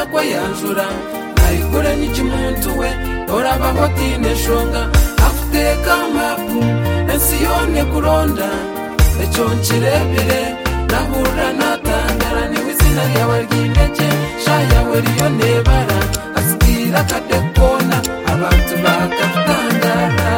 tenga kwa yanjura nayikure n'ikimuntu we orabaho tineshonga afuteka mapu ensiyone kuronda eco nkirebire nahura natangara niwe izina ryawe ry'intege sha yawe riyo nebara asikira akadekona abantu bakatangara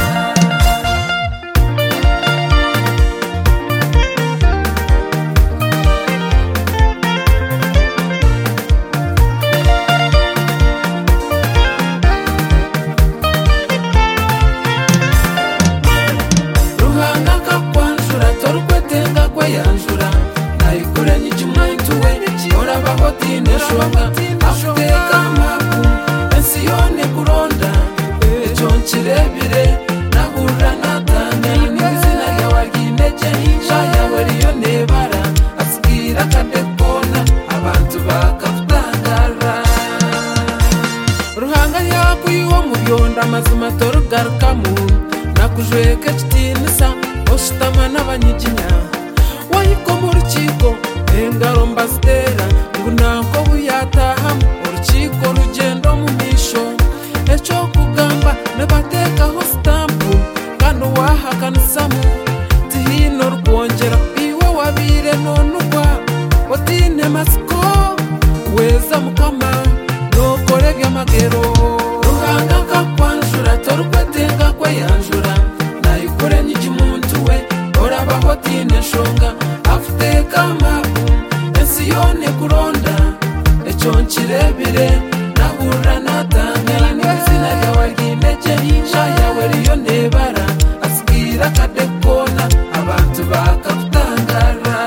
yanjura nayikure n'ikimuntu we orabaho tineshonga afuteka mapu ensiyone kuronda eco nkirebire nahura natangara n'izina ryawe ry'intege sha yawe riyo nebara asikira akadekona abantu bakatangara ruhanga yakuyiwo mu byonda amazima torugarukamu nakujweka kitinisa oshitama n'abanyiginya wayiko mu rukiko engaro mbazitera ngo nako buyatahamu urukiko rugendo mu misho eco kugamba nabatekaho sitampu kandi uwahakanisamu tihino rwongera iwe wabire none ugwa watine masiko weza mukama nokore by'amagero ruhanga kakwanjura torukwetenga kwe yanjura nayikure n'ikimuntu we orabaho tineshonga afuteka mapu ensiyone kuronda eco nkirebire nahura natangara n'izina ryawe ry'intege sha yawe riyo nebara asikira akadekona abantu bakatangara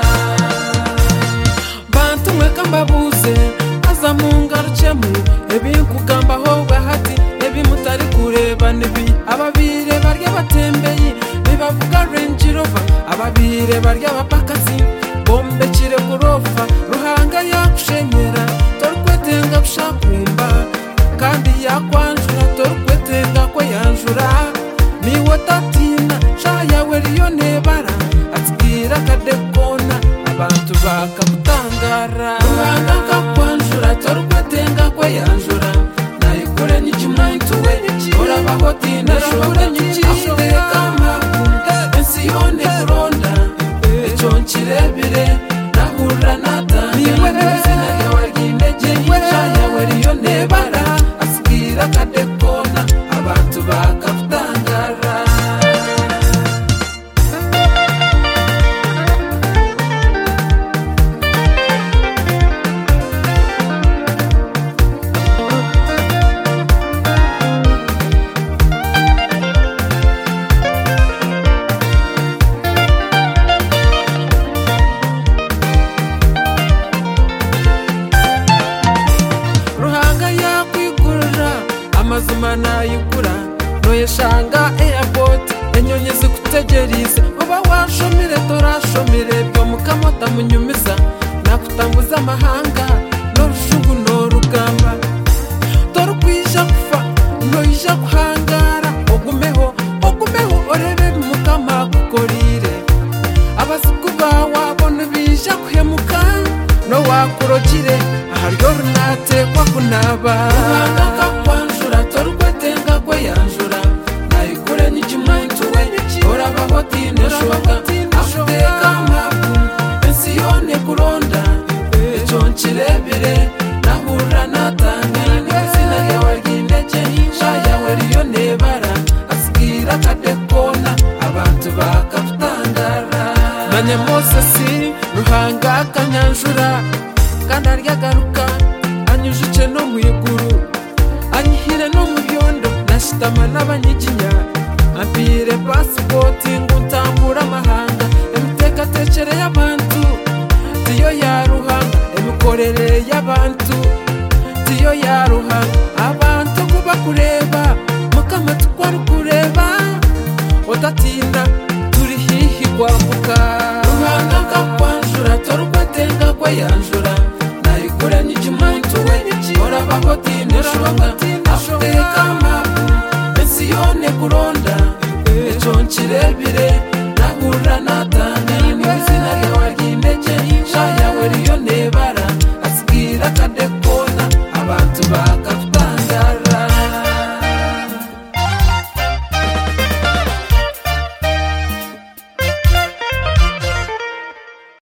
bantu mweka mbabuze aza mungarukemu ebinkugambaho bahati ebimutari kureba nibi ababire barya batembeye nibavuga Range Rover ababire barya bapakazi bombe kire kurofa ruhanga yakushenyera torukwetenga bushakumba kandi yakwanjura torukwetenga ko yanjura niwe tatina sha yawe riyo nebara atikira akadekona abantu bakatangara ruhanga kakwanjura torukwetenga ko yanjura nayikure n'ikimuntu we orabaho tineshonga afuteka mapu ensiyone kuronda eco nkirebire nahura natangara n'izina ryawe ry'intege sha yawe riyo nebara asikira akadekona abantu bakatangara amazima nayigura noyeshanga airport enyonyi zikutegerize uba washomire torashomire byo mukamota munyumiza nakutambuza amahanga n'urushungu n'urugamba torukwisha kufa noyisha kuhangara ogumeho orebe mukama kukorire abasiku bawe abona bisha kuhemuka no wakurokire aharyo runatekwa kunaba torukwetenga kwe yanjura nayikure n'ikimuntu we orabaho tineshonga afuteka mapu ensiyone kuronda eco nkirebire nahura natangara n'izina ryawe ry'intege sha yawe riyo nebara asikira akadekona abantu bakatangara manye Mosesi ruhanga kanyanjura kandi aryagaruka anyujije no mwiguru anyihire no mu byondo nashitama n'abanyiginya ampire pasipoti ngo ntambura amahanga emitegatekere y'abantu tiyo yaruhanga emikorere y'abantu tiyo yaruhanga abantu kuba kureba mukama tukwari kureba otatinda turi hihi kwambuka ruhanga kakwanjura torukwetenga kwa yanjura nayikure n'ikimuntu we orabaho tineshonga afuteka mapu ensiyone kuronda eco nkirebire